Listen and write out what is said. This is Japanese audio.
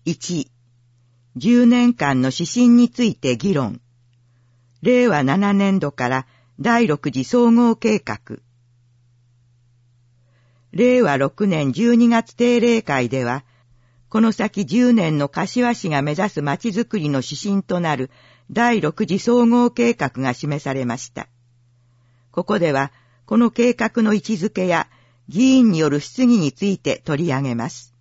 1、10年間の指針について議論。令和7年度から第6次総合計画。令和6年12月定例会では、この先10年の柏市が目指す町づくりの指針となる第6次総合計画が示されました。ここでは、この計画の位置づけや議員による質疑について取り上げます。